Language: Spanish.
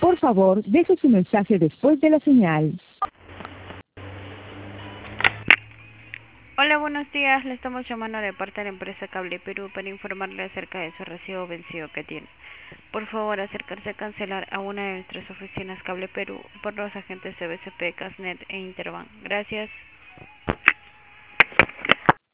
Por favor, deje su mensaje después de la señal. Hola, buenos días. Le estamos llamando de parte de la empresa Cable Perú para informarle acerca de su recibo vencido que tiene. Por favor, acercarse a cancelar a una de nuestras oficinas Cable Perú por los agentes de BCP, Casnet e Interbank. Gracias.